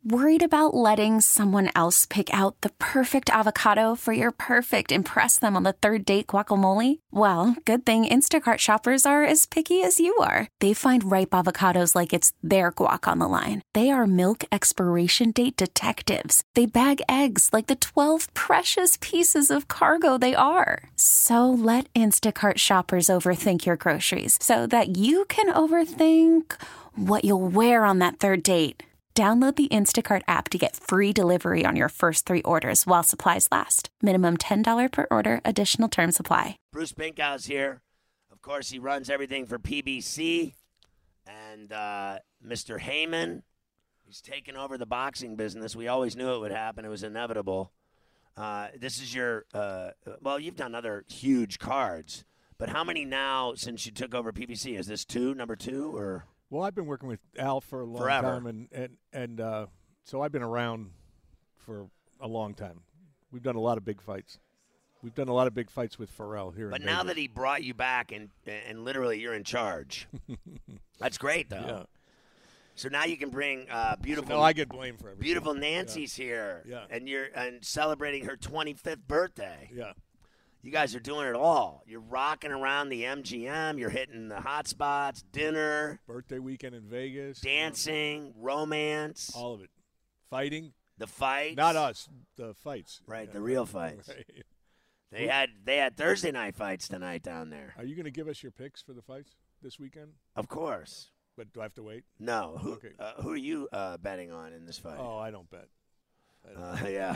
Worried about letting someone else pick out the perfect avocado for your perfect impress them on the third date guacamole? Well, good thing Instacart shoppers are as picky as you are. They find ripe avocados like it's their guac on the line. They are milk expiration date detectives. They bag eggs like the 12 precious pieces of cargo they are. So let Instacart shoppers overthink your groceries so that you can overthink what you'll wear on that third date. Download the Instacart app to get free delivery on your first 3 orders while supplies last. Minimum $10 per order. Additional terms apply. Bruce Binkhouse here. Of course, he runs everything for PBC. And Mr. Heyman, he's taken over the boxing business. We always knew it would happen. It was inevitable. This is your well, you've done other huge cards. But how many now since you took over PBC? Is this number 2, or? Well, I've been working with Al for a long time, and so I've been around for a long time. We've done a lot of big fights. We've done a lot of big fights with Pharrell here. But now that he brought you back and literally you're in charge, that's great though. Yeah. So now you can bring beautiful. So I get blamed for everything. Beautiful Nancy's here, and you're celebrating her 25th birthday. Yeah. You guys are doing it all. You're rocking around the MGM. You're hitting the hot spots, dinner. Birthday weekend in Vegas. Dancing, romance. All of it. Fighting. The fights. Not us, the fights. Right, the real fights. Right. They had Thursday night fights tonight down there. Are you going to give us your picks for the fights this weekend? Of course. But do I have to wait? No. Okay. Who are you betting on in this fight? Oh, I don't bet. Yeah.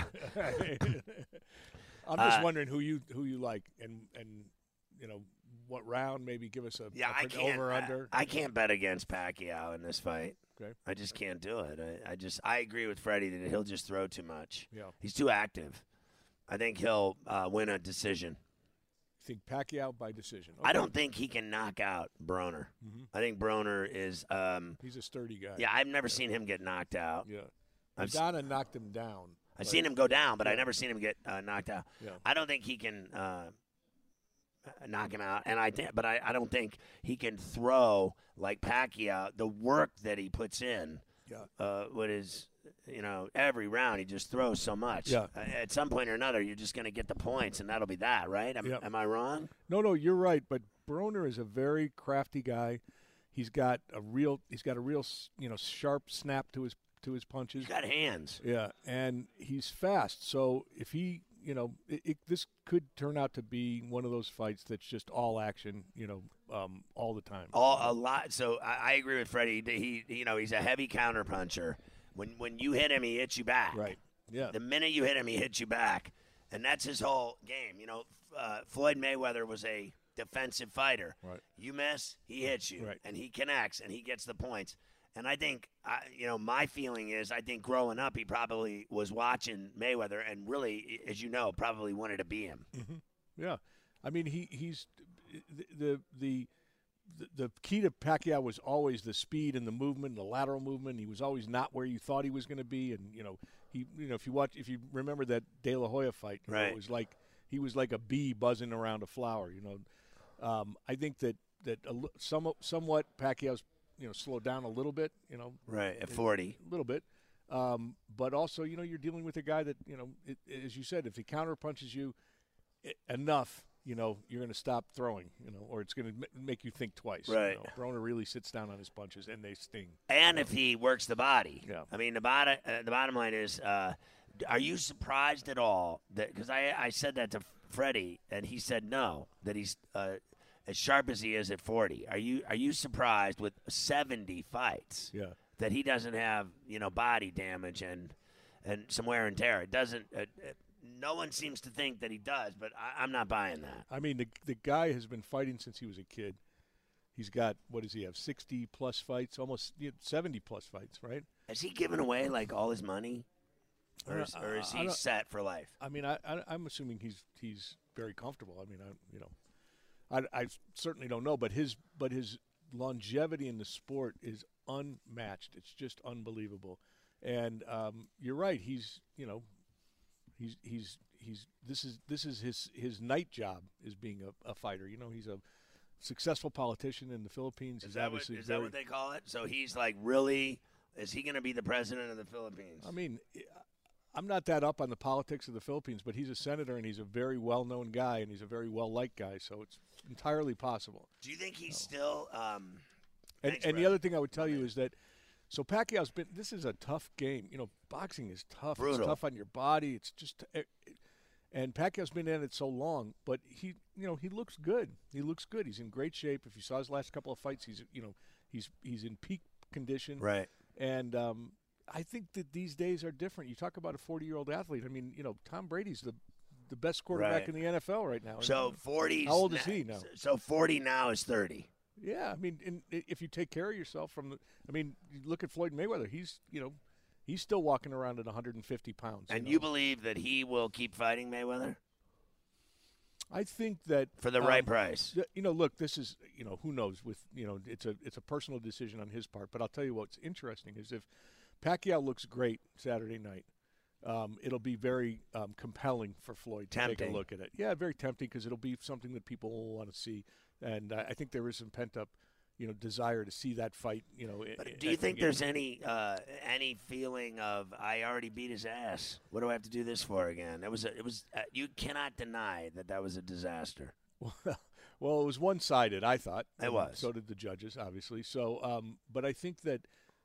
I'm just wondering who you like, and what round. Maybe give us I can't over under. I can't bet against Pacquiao in this fight. Okay. I just can't do it. I agree with Freddie that he'll just throw too much. Yeah. He's too active. I think he'll win a decision. Think Pacquiao by decision. Okay. I don't think he can knock out Broner. Mm-hmm. I think Broner is. He's a sturdy guy. Yeah, I've never seen him get knocked out. Yeah. Madonna knocked him down. I've seen him go down, but I've never seen him get knocked out. Yeah. I don't think he can knock him out, and I don't think he can throw like Pacquiao. The work that he puts in, what is, every round he just throws so much. Yeah. At some point or another, you're just going to get the points, and that'll be that, right? Am I wrong? No, you're right. But Broner is a very crafty guy. He's got a real, sharp snap to his punches. He's got hands. Yeah, and he's fast. So if he, this could turn out to be one of those fights that's just all action, all the time. A lot. So I agree with Freddie. He's a heavy counter puncher. When you hit him, he hits you back. Right. Yeah. The minute you hit him, he hits you back, and that's his whole game. Floyd Mayweather was a defensive fighter. Right. You miss, he hits you, right, and he connects, and he gets the points. And I think, my feeling is, I think growing up, he probably was watching Mayweather and really, as you know, probably wanted to be him. Mm-hmm. Yeah, I mean, he's the key to Pacquiao was always the speed and the movement, the lateral movement. He was always not where you thought he was going to be, and if you remember that De La Hoya fight, right, it was like he was like a bee buzzing around a flower. I think that somewhat Pacquiao's slowed down a little bit, right, at 40. A little bit. But also, you're dealing with a guy that, as you said, if he counter punches you enough, you're going to stop throwing, or it's going to make you think twice. Right. Broner really sits down on his punches, and they sting. And if he works the body. Yeah. I mean, the bottom line is, are you surprised at all that, because I said that to Freddie, and he said no, that he's as sharp as he is at 40. Are you surprised with 70 fights that he doesn't have, body damage and some wear and tear? It doesn't no one seems to think that he does, but I'm not buying that. I mean, the guy has been fighting since he was a kid. He's got, what does he have, 60-plus fights, almost 70-plus fights, right? Has he given away, like, all his money? Or is he set for life? I mean, I'm assuming he's very comfortable. I mean, I certainly don't know, but his longevity in the sport is unmatched. It's just unbelievable. And you're right. This is his night job is being a fighter. He's a successful politician in the Philippines. Is that what they call it? So he's like really Is he going to be the president of the Philippines? I mean, I'm not that up on the politics of the Philippines, but he's a senator and he's a very well-known guy and he's a very well-liked guy, so it's entirely possible. Do you think he's still and the other thing I would tell you is that so Pacquiao's been – this is a tough game. Boxing is tough. Brutal. It's tough on your body. It's just and Pacquiao's been in it so long, but he looks good. He looks good. He's in great shape. If you saw his last couple of fights, he's in peak condition. Right. And I think that these days are different. You talk about a 40-year-old athlete. I mean, Tom Brady's the best quarterback in the NFL right now. So 40. How old is he now? So 40 now is 30. Yeah, I mean, if you take care of yourself you look at Floyd Mayweather. He's still walking around at 150 pounds. And you believe that he will keep fighting Mayweather? I think that for the right price. Look, this is who knows with it's a personal decision on his part. But I'll tell you what's interesting is if Pacquiao looks great Saturday night, it'll be very compelling for Floyd to take a look at it. Yeah, very tempting because it'll be something that people will want to see, and I think there is some pent up, desire to see that fight. But do you think there's any feeling of I already beat his ass? What do I have to do this for again? It was you cannot deny that was a disaster. Well, it was one-sided. I thought it was. So did the judges, obviously. So, but I think that.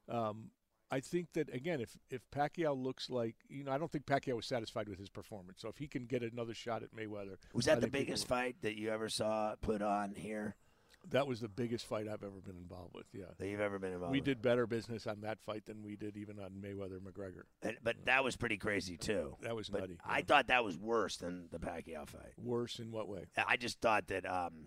Again, if Pacquiao looks like I don't think Pacquiao was satisfied with his performance. So if he can get another shot at Mayweather, was that the biggest fight that you ever saw put on here? That was the biggest fight I've ever been involved with. Yeah, that you've ever been involved. We with. did better business on that fight than we did even on Mayweather-McGregor. But that was pretty crazy too. That was nutty. I thought that was worse than the Pacquiao fight. Worse in what way? I just thought that.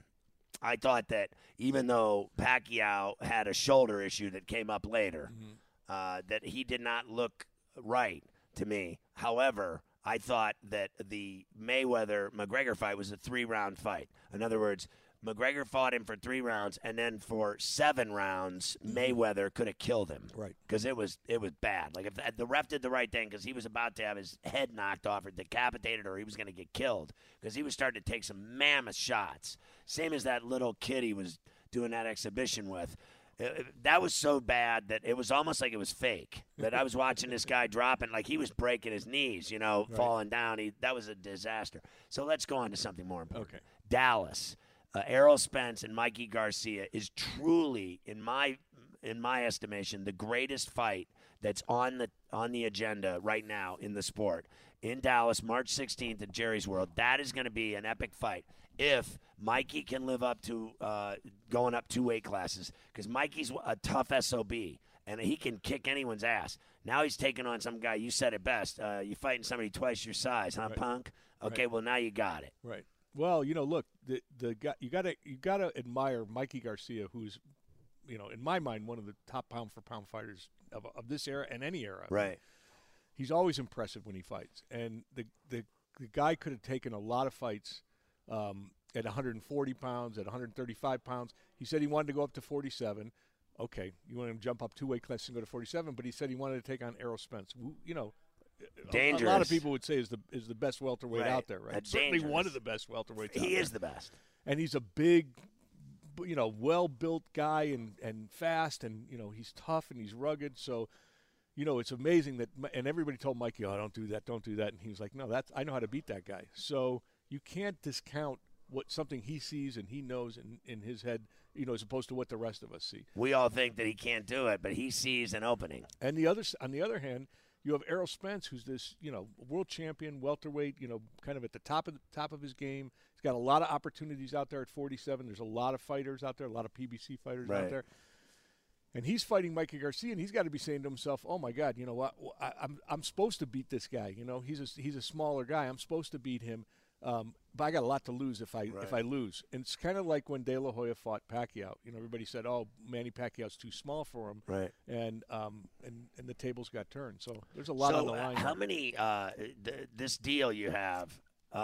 I thought that even though Pacquiao had a shoulder issue that came up later. Mm-hmm. That he did not look right to me. However, I thought that the Mayweather-McGregor fight was a 3-round fight. In other words, McGregor fought him for 3 rounds, and then for 7 rounds, Mayweather could have killed him. Right. Because it was bad. Like, if the ref did the right thing because he was about to have his head knocked off or decapitated or he was going to get killed because he was starting to take some mammoth shots. Same as that little kid he was doing that exhibition with. That was so bad that it was almost like it was fake. That I was watching this guy dropping, like he was breaking his knees, right. Falling down. That was a disaster. So let's go on to something more important. Okay. Dallas, Errol Spence and Mikey Garcia is truly, in my estimation, the greatest fight that's on the agenda right now in the sport. In Dallas, March 16th at Jerry's World. That is going to be an epic fight. If Mikey can live up to going up 2 weight classes, because Mikey's a tough SOB, and he can kick anyone's ass. Now he's taking on some guy. You said it best. You're fighting somebody twice your size, huh, right. Punk? Okay, right. Well, now you got it. Right. Well, look, the guy you gotta admire Mikey Garcia, who's, in my mind, one of the top pound-for-pound fighters of this era and any era. Right. He's always impressive when he fights, and the guy could have taken a lot of fights. At 140 pounds, at 135 pounds. He said he wanted to go up to 47. Okay, you want him to jump up 2 weight classes and go to 47, but he said he wanted to take on Errol Spence. Dangerous. A lot of people would say is the best welterweight right. out there, right? That's certainly dangerous. One of the best welterweights he out there. Is the best. And he's a big, well-built guy and fast, and, he's tough and he's rugged. So, it's amazing that – and everybody told Mikey, oh, don't do that. And he was like, no, I know how to beat that guy. So you can't discount – something he sees and he knows in his head, as opposed to what the rest of us see. We all think that he can't do it, but he sees an opening. And on the other hand, you have Errol Spence, who's this, world champion welterweight, kind of at the top of his game. He's got a lot of opportunities out there at 47. There's a lot of fighters out there, a lot of PBC fighters right. out there. And he's fighting Mikey Garcia, and he's got to be saying to himself, "Oh my God, you know what? I'm supposed to beat this guy. He's a smaller guy. I'm supposed to beat him." But I got a lot to lose if I lose. And it's kind of like when De La Hoya fought Pacquiao. Everybody said, "Oh, Manny Pacquiao's too small for him," right? And the tables got turned. So there's a lot on the line. How many? This deal you have?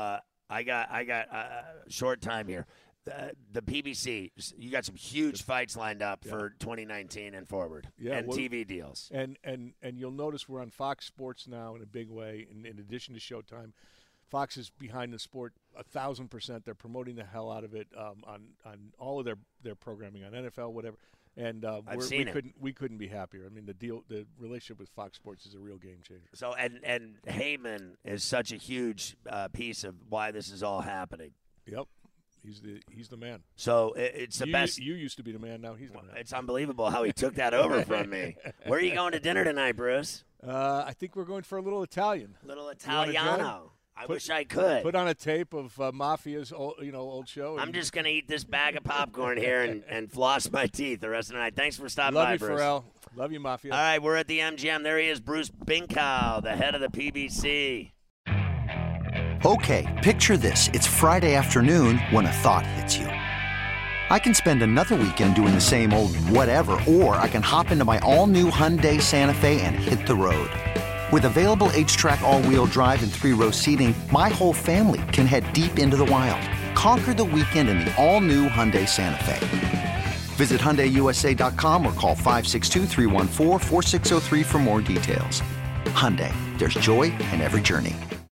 I got short time here. The PBC, you got some huge fights lined up for 2019 and forward, and TV deals. And you'll notice we're on Fox Sports now in a big way. In addition to Showtime. Fox is behind the sport 1,000%. They're promoting the hell out of it on all of their programming on NFL, whatever. And we couldn't be happier. I mean, the relationship with Fox Sports is a real game changer. So and Heyman is such a huge piece of why this is all happening. Yep, he's the man. So it's the best. You used to be the man. Now he's the man. It's unbelievable how he took that over from me. Where are you going to dinner tonight, Bruce? I think we're going for a little Italian. Little Italiano. I wish I could. Put on a tape of Mafia's old show. I'm just going to eat this bag of popcorn here and floss my teeth the rest of the night. Thanks for stopping by, Bruce. Love you, Pharrell. Love you, Mafia. All right, we're at the MGM. There he is, Bruce Binkow, the head of the PBC. Okay, picture this. It's Friday afternoon when a thought hits you. I can spend another weekend doing the same old whatever, or I can hop into my all-new Hyundai Santa Fe and hit the road. With available H-Track all-wheel drive and 3-row seating, my whole family can head deep into the wild. Conquer the weekend in the all-new Hyundai Santa Fe. Visit HyundaiUSA.com or call 562-314-4603 for more details. Hyundai, there's joy in every journey.